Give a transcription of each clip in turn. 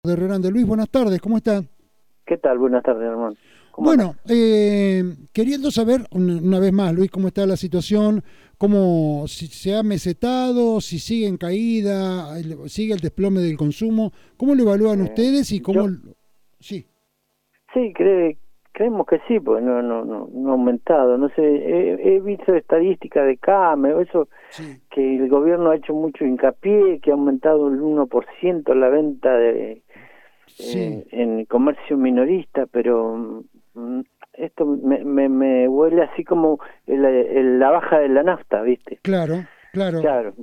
de Herrerán de Luis, buenas tardes, ¿cómo está? ¿Qué tal? Buenas tardes, hermano. Bueno, queriendo saber una vez más, Luis, cómo está la situación, cómo si se ha mesetado, si sigue en caída, sigue el desplome del consumo, ¿cómo lo evalúan ustedes y cómo? Sí. Sí, creemos que sí, porque no ha aumentado. No sé, he visto estadísticas de CAME, o eso, Sí. que el gobierno ha hecho mucho hincapié, que ha aumentado el 1% la venta Sí. en comercio minorista, pero esto me huele así como la baja de la nafta, ¿viste? Claro, claro. Claro,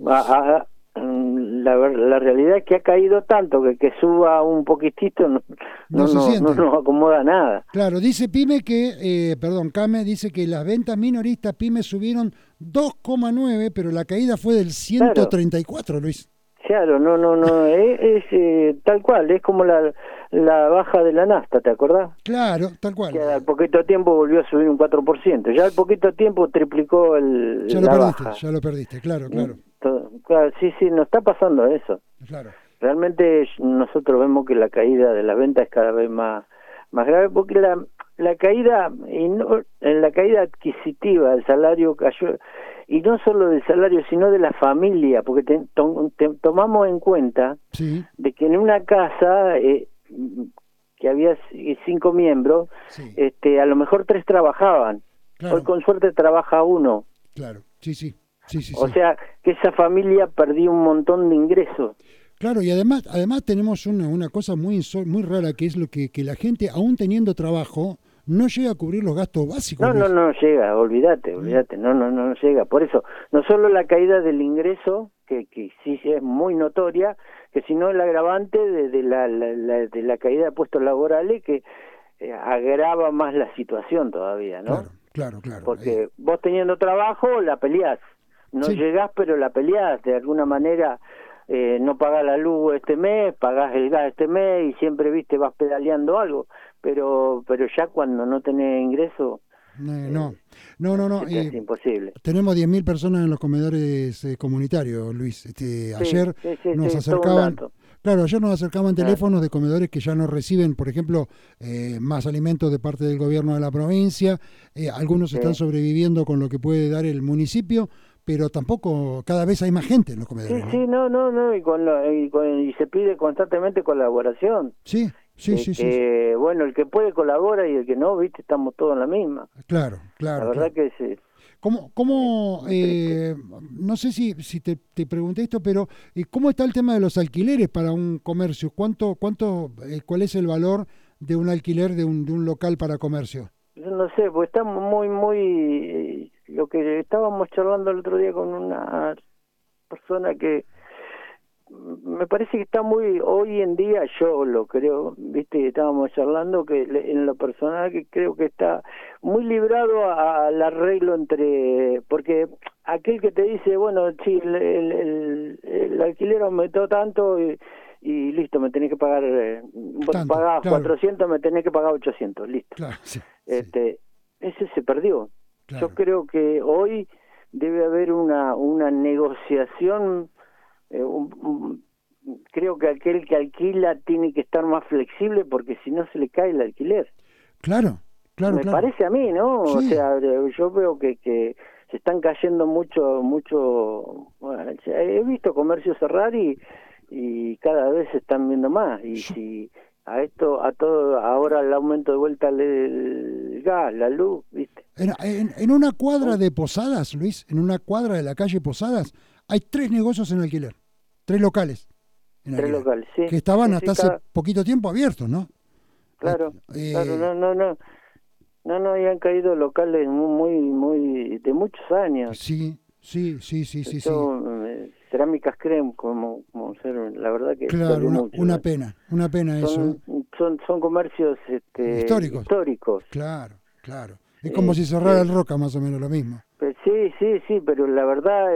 la realidad es que ha caído tanto que suba un poquitito No se no siente. nos acomoda nada. Claro, dice Pyme que, Came dice que las ventas minoristas Pyme subieron 2,9, pero la caída fue del Claro, 134, Luis. claro, es tal cual, es como la baja de la nafta, ¿te acordás? Claro, tal cual. Que al poquito tiempo volvió a subir un 4%, ya al poquito tiempo triplicó la baja. Ya lo perdiste, claro, claro, Claro, sí, nos está pasando eso. claro. Realmente nosotros vemos que la caída de la venta es cada vez más grave, porque la caída en la caída adquisitiva del salario cayó, y no solo del salario sino de la familia, porque tomamos en cuenta Sí, de que en una casa que había 5 miembros, sí, a lo mejor 3 trabajaban. Hoy claro, con suerte trabaja uno, claro, sí, sí, sí, sí, o sí. sea que esa familia perdió un montón de ingresos. Claro, y además tenemos una cosa muy rara, que es lo que la gente, aún teniendo trabajo, no llega a cubrir los gastos básicos, No Luis. llega, olvídate, Mm, no llega. Por eso, no solo la caída del ingreso, que sí es muy notoria, que sino el agravante de la caída de puestos laborales que agrava más la situación todavía, ¿no? claro, claro, claro. Porque vos teniendo trabajo la peleás, no Sí, llegás pero la peleás, de alguna manera no pagás la luz este mes, pagás el gas este mes y siempre, viste, vas pedaleando algo, pero ya cuando no tenés ingreso no, no, no, se no. te hace imposible. Tenemos 10.000 personas en los comedores comunitarios, Luis. Ayer Sí, nos es todo un acercaban, dato. claro, ayer nos acercaban Claro. teléfonos de comedores que ya no reciben, por ejemplo, más alimentos de parte del gobierno de la provincia. Algunos están Sí. sobreviviendo con lo que puede dar el municipio, pero tampoco cada vez hay más gente en los comedores, Sí, ¿no? no, y se pide constantemente colaboración. Sí, sí, sí, sí. Bueno, el que puede colabora y el que no, viste, estamos todos en la misma. Claro, La claro, verdad claro. que es muy triste. No sé si te pregunté esto, pero ¿cómo está el tema de los alquileres para un comercio? ¿Cuál es el valor de un alquiler de un local para comercio? Yo no sé, pues estamos lo que estábamos charlando el otro día con una persona que me parece que está muy, hoy en día yo lo creo, viste, estábamos charlando que en lo personal que creo que está muy librado al arreglo porque aquel que te dice, bueno, sí, el alquiler aumentó tanto y listo, me tenés que pagar, vos Tanto, pagabas claro, 400, me tenés que pagar 800, listo. claro, sí, sí, Este, ese se perdió. Yo claro. creo que hoy debe haber una negociación, creo que aquel que alquila tiene que estar más flexible porque si no se le cae el alquiler. Claro, claro, Me claro. parece a mí, ¿no? O Sí, sea, yo veo que se están cayendo mucho, bueno, he visto comercios cerrar y cada vez se están viendo más. Y yo- si a todo, ahora el aumento de vuelta el gas, la luz, ¿viste? en una cuadra de Posadas, Luis, en una cuadra de la calle Posadas, hay 3 negocios en alquiler, 3 locales en Tres alquiler, locales, sí, que estaban sí, hasta hace cada, poquito tiempo abiertos, ¿no? Eh, claro, claro, eh, y han caído locales muy, de muchos años. sí, sí, sí, sí, sí, sí. Yo, Cerámicas Crem, como ser, la verdad que Claro, perdió mucho. una pena eso, ¿eh? Son comercios Históricos, históricos. claro, claro. Es como si cerrara el Este, Roca, más o menos lo mismo. sí, pero la verdad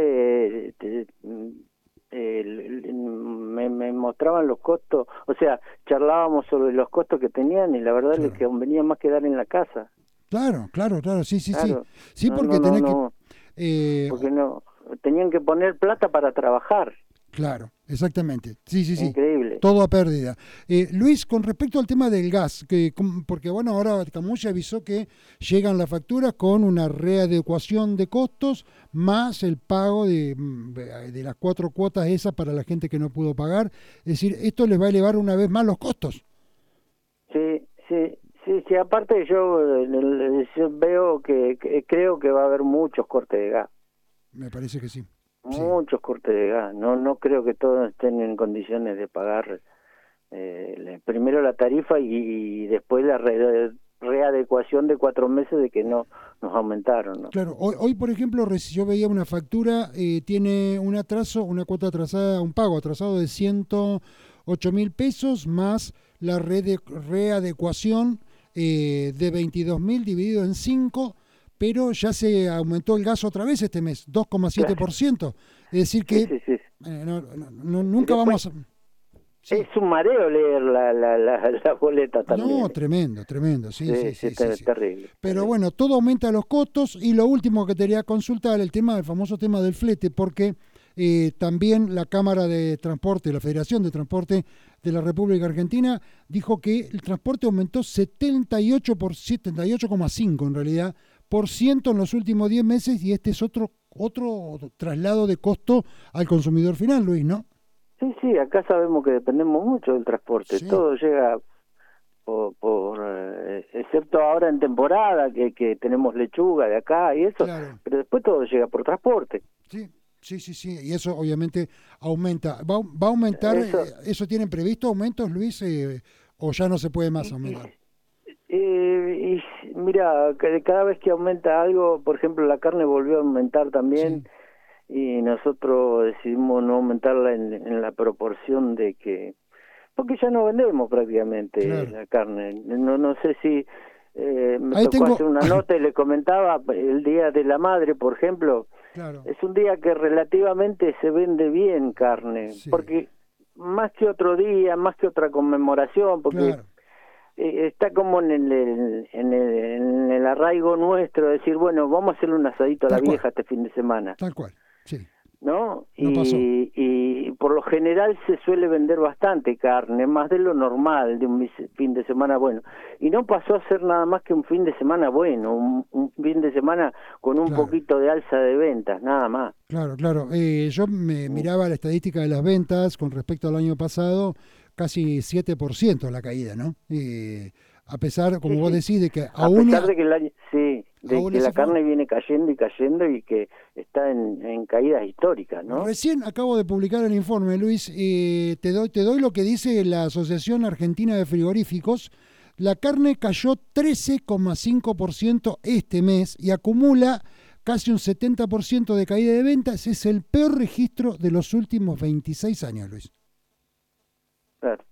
me mostraban los costos, o sea, charlábamos sobre los costos que tenían y la verdad les Claro, convenía más quedar en la casa. claro, claro, claro, sí, sí, sí. Claro, Sí, porque tenés que... no, eh, porque no, tenían que poner plata para trabajar. Claro, exactamente. Sí, sí, sí. Increíble. Todo a pérdida. Luis, con respecto al tema del gas, porque bueno, ahora Camusi avisó que llegan las facturas con una readecuación de costos más el pago de las 4 cuotas esas para la gente que no pudo pagar. Es decir, esto les va a elevar una vez más los costos. Sí, sí, sí, sí. Aparte yo veo que creo que va a haber muchos cortes de gas. Me parece que sí. Sí. Muchos cortes de gas. No creo que todos estén en condiciones de pagar primero la tarifa y después la readecuación de 4 meses de que no nos aumentaron, ¿no? Claro, hoy por ejemplo, yo veía una factura, tiene un atraso, una cuota atrasada, un pago atrasado de 108.000 pesos más la readecuación de 22.000 dividido en 5, pero ya se aumentó el gas otra vez este mes, 2,7%. Claro. Es decir que sí. Nunca vamos a... Sí. Es un mareo leer la boleta también. No, tremendo, sí. Terrible. Pero bueno, todo aumenta los costos y lo último que te quería consultar, el famoso tema del flete, porque también la Cámara de Transporte, la Federación de Transporte de la República Argentina, dijo que el transporte aumentó 78,5 en realidad, por ciento en los últimos 10 meses y este es otro traslado de costo al consumidor final, Luis, ¿no? Sí, acá sabemos que dependemos mucho del transporte, sí. Todo llega excepto ahora en temporada, que tenemos lechuga de acá y eso, claro. Pero después todo llega por transporte. Sí, y eso obviamente aumenta. ¿Va a aumentar? ¿Eso tienen previsto aumentos, Luis, o ya no se puede más aumentar? Y mira, cada vez que aumenta algo, por ejemplo, la carne volvió a aumentar también. Sí. Y nosotros decidimos no aumentarla en la proporción de que... Porque ya no vendemos prácticamente, claro, la carne. No sé si... me tocó hacer una nota y le comentaba, el Día de la Madre, por ejemplo, claro, es un día que relativamente se vende bien carne, sí, porque más que otro día, más que otra conmemoración, porque... Claro. Está como en el arraigo nuestro, decir, bueno, vamos a hacerle un asadito a la vieja este fin de semana. Tal cual, sí. ¿No? Pasó. Y por lo general se suele vender bastante carne, más de lo normal de un fin de semana bueno. Y no pasó a ser nada más que un fin de semana bueno, un fin de semana con un claro, poquito de alza de ventas, nada más. Claro. Yo me miraba la estadística de las ventas con respecto al año pasado, casi 7% la caída, ¿no? A pesar, como vos decís, de que aún... A pesar de que el año... Sí. De que la carne viene cayendo y que está en caídas históricas, ¿no? Recién acabo de publicar el informe, Luis, te doy lo que dice la Asociación Argentina de Frigoríficos. La carne cayó 13,5% este mes y acumula casi un 70% de caída de ventas. Es el peor registro de los últimos 26 años, Luis. Claro.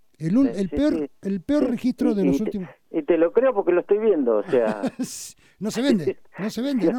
El peor registro de los últimos... Y te lo creo porque lo estoy viendo, o sea... No se vende, no. No se vende.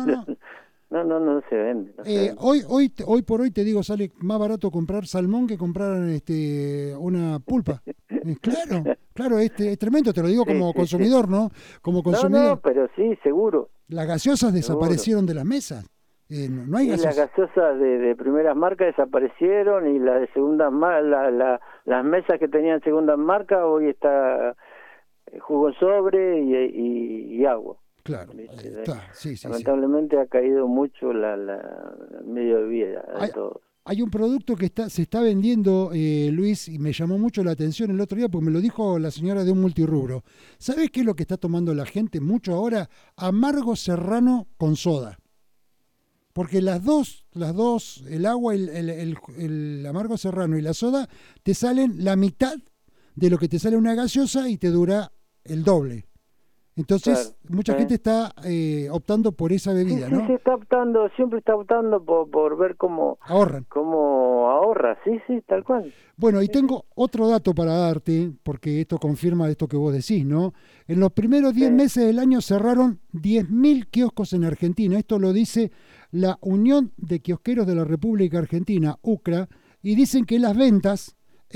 No se vende. Hoy por hoy te digo, sale más barato comprar salmón que comprar una pulpa. Claro, es tremendo, te lo digo como consumidor, ¿no? Como consumidor. No, pero sí, seguro. Las gaseosas desaparecieron de las mesas. No hay gaseosas. Y las gaseosas de primeras marcas desaparecieron y las de segundas las mesas que tenían segundas marcas hoy está jugo en sobre y agua. Claro, está. Sí, lamentablemente ha caído mucho el medio de vida de todos. Hay un producto que se está vendiendo, Luis, y me llamó mucho la atención el otro día porque me lo dijo la señora de un multirrubro. ¿Sabés qué es lo que está tomando la gente mucho ahora? Amargo serrano con soda. Porque las dos, el agua, el amargo serrano y la soda, te salen la mitad de lo que te sale una gaseosa y te dura el doble. Entonces, claro, mucha gente está optando por esa bebida, ¿no? Sí, siempre está optando por ver cómo ahorra, sí, tal cual. Bueno, y tengo otro dato para darte, porque esto confirma esto que vos decís, ¿no? En los primeros 10 meses del año cerraron 10.000 kioscos en Argentina. Esto lo dice la Unión de Kiosqueros de la República Argentina, UCRA, y dicen que las ventas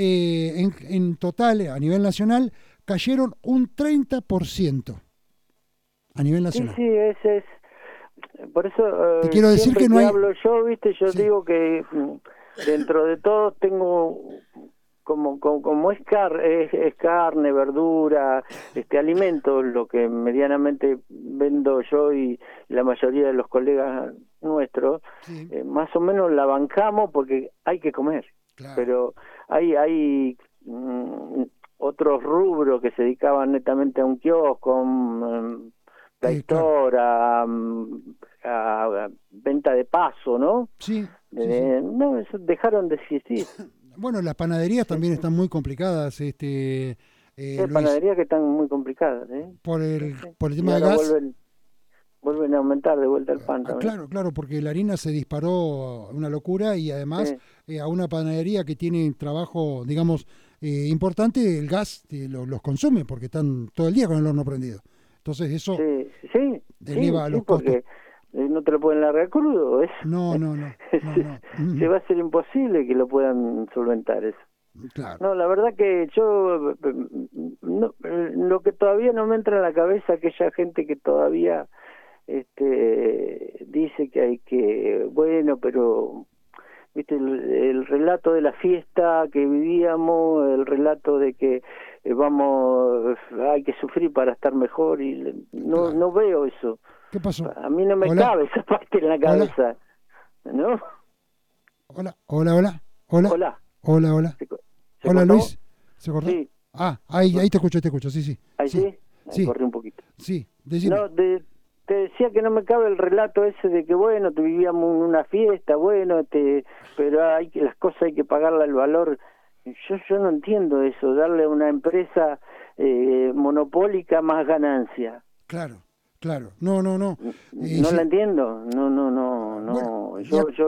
en total, a nivel nacional, cayeron un 30%. A nivel nacional. Sí, ese es. Por eso te quiero decir que no hay... hablo yo, viste, yo digo que dentro de todo tengo como es carne, verdura, alimento, lo que medianamente vendo yo y la mayoría de los colegas nuestros, Sí, más o menos la bancamos porque hay que comer. claro. Pero hay otros rubros que se dedicaban netamente a un kiosco, Claro. pleitora, a venta de paso, ¿no? Sí, sí, sí. No, eso dejaron de existir. Bueno, las panaderías Sí, también sí. están muy complicadas, Hay Luis, panaderías que están muy complicadas, ¿eh? Sí, sí. por el Y tema del ahora gas. vuelven a aumentar de vuelta el pan también. Claro, claro, porque la harina se disparó una locura y además Sí, a una panadería que tiene trabajo, digamos, importante, el gas los consume porque están todo el día con el horno prendido. Entonces eso sí, sí, sí, eleva sí, los costos. porque no te lo pueden largar crudo, eso. No, no, no, no, no. Se va a ser imposible que lo puedan solventar eso. Claro, No, la verdad que yo, lo que todavía no me entra en la cabeza, aquella gente que todavía dice que hay que, bueno, pero viste el relato de la fiesta que vivíamos, el relato de que hay que sufrir para estar mejor, y claro. no veo eso. ¿Qué pasó? A mí no me Hola, cabe esa parte en la hola, cabeza, ¿no? hola, hola, hola, hola, Hola, hola, hola. ¿se Hola cortó? Luis, ¿se cortó? Sí, Ah, se ahí cortó. te escucho, sí, Ahí sí, sí, ahí sí, corrí un poquito. sí, decime. No, te decía que no me cabe el relato ese de que, bueno, te vivíamos en una fiesta, bueno, pero las cosas hay que pagarle el valor. Yo no entiendo eso, darle a una empresa monopólica más ganancia. Claro, claro, no, no, no. No la Sí, entiendo, no, bueno, no.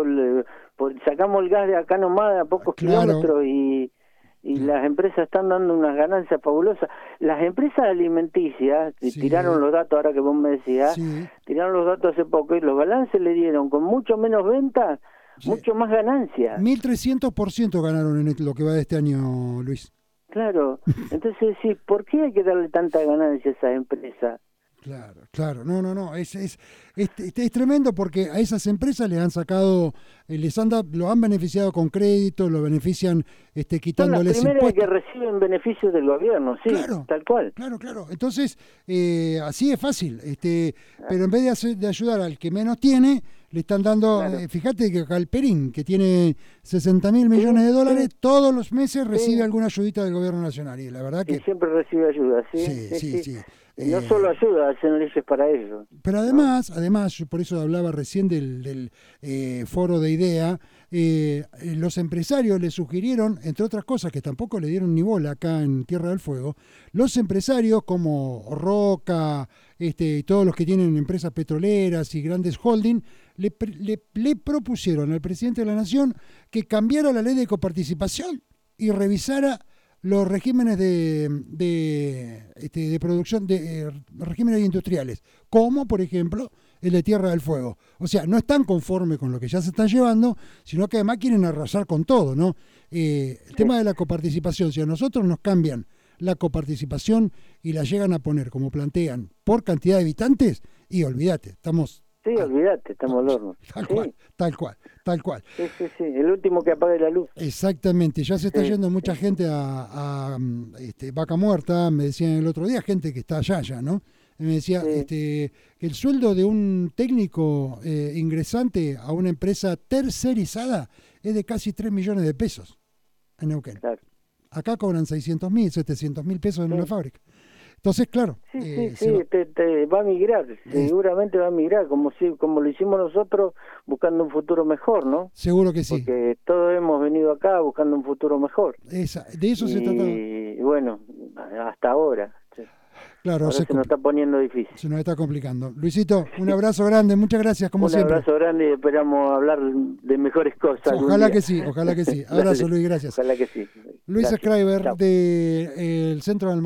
Sacamos el gas de acá nomás a pocos claro, kilómetros y claro, las empresas están dando unas ganancias fabulosas. Las empresas alimenticias, que tiraron sí, los datos ahora que vos me decías, sí, tiraron los datos hace poco y los balances le dieron con mucho menos ventas, sí. mucho más ganancias. 1300% ganaron en lo que va de este año, Luis. Claro, entonces sí, ¿por qué hay que darle tanta ganancia a esas empresas? Claro, claro, no, no, no, es tremendo porque a esas empresas les han sacado, lo han beneficiado con crédito, lo benefician Son las quitándoles primeras que impuestos. reciben beneficios del gobierno, sí, Claro, tal cual. claro, claro. Entonces, así es fácil, pero en vez de ayudar al que menos tiene, le están dando, Claro. fíjate que acá el Perín, que tiene 60.000 millones Sí, de dólares, sí, todos los meses recibe sí. alguna ayudita del gobierno nacional. Y la verdad Y que, siempre recibe ayuda, sí, sí, sí, sí, sí. sí. Y no solo ayuda, hacen leyes para eso, Pero ¿no? además, yo por eso hablaba recién del foro de IDEA, los empresarios le sugirieron, entre otras cosas que tampoco le dieron ni bola acá en Tierra del Fuego, los empresarios como Roca, y todos los que tienen empresas petroleras y grandes holding, le propusieron al presidente de la Nación que cambiara la ley de coparticipación y revisara los regímenes de producción, regímenes industriales, como por ejemplo el de Tierra del Fuego. O sea, no están conformes con lo que ya se están llevando, sino que además quieren arrasar con todo, ¿no? El tema de la coparticipación, si a nosotros nos cambian la coparticipación y la llegan a poner como plantean por cantidad de habitantes, y olvídate, estamos Sí, olvídate, estamos al horno. tal Sí, cual, tal cual, tal cual. sí, sí, sí, el último que apague la luz. Exactamente, ya se está Sí, yendo mucha sí, gente a Vaca Muerta, me decían el otro día, gente que está allá ya, ¿no? Y me decía sí, que el sueldo de un técnico ingresante a una empresa tercerizada es de casi 3 millones de pesos en Neuquén. claro. Acá cobran 600.000, 700.000 pesos en una Sí, fábrica. Entonces, claro, sí, sí, se va. sí, te va a migrar, Es- seguramente va a migrar, como lo hicimos nosotros, buscando un futuro mejor, ¿no? seguro que sí. Porque todos hemos venido acá buscando un futuro mejor. De eso se trataba. Y bueno, hasta ahora. Sí. Claro, Ahora se nos está poniendo difícil. se nos está complicando. Luisito, un abrazo grande, muchas gracias, como Un siempre. abrazo grande y esperamos hablar de mejores cosas algún Ojalá día. que sí, ojalá que sí. Dale, Abrazo, Luis, gracias. ojalá que sí. Luis Gracias. Schreiber, Chao. del Centro de